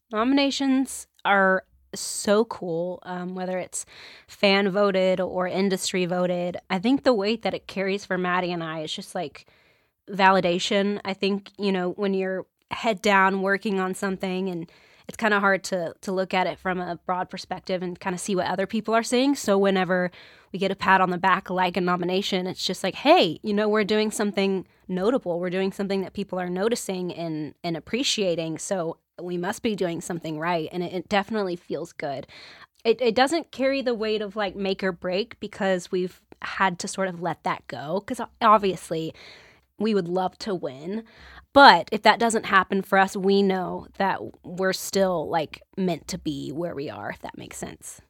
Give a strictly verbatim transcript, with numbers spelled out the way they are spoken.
Nominations are so cool, um, whether it's fan voted or industry voted. I think the weight that it carries for Maddie and I is just like validation. I think, you know, when you're head down working on something and it's kind of hard to to look at it from a broad perspective and kind of see what other people are seeing. So whenever we get a pat on the back like a nomination, it's just like, hey, you know, we're doing something notable. We're doing something that people are noticing and and appreciating. So we must be doing something right. And it, it definitely feels good. It it doesn't carry the weight of like make or break because we've had to sort of let that go. Because obviously we would love to win. But if that doesn't happen for us, we know that we're still like meant to be where we are, if that makes sense.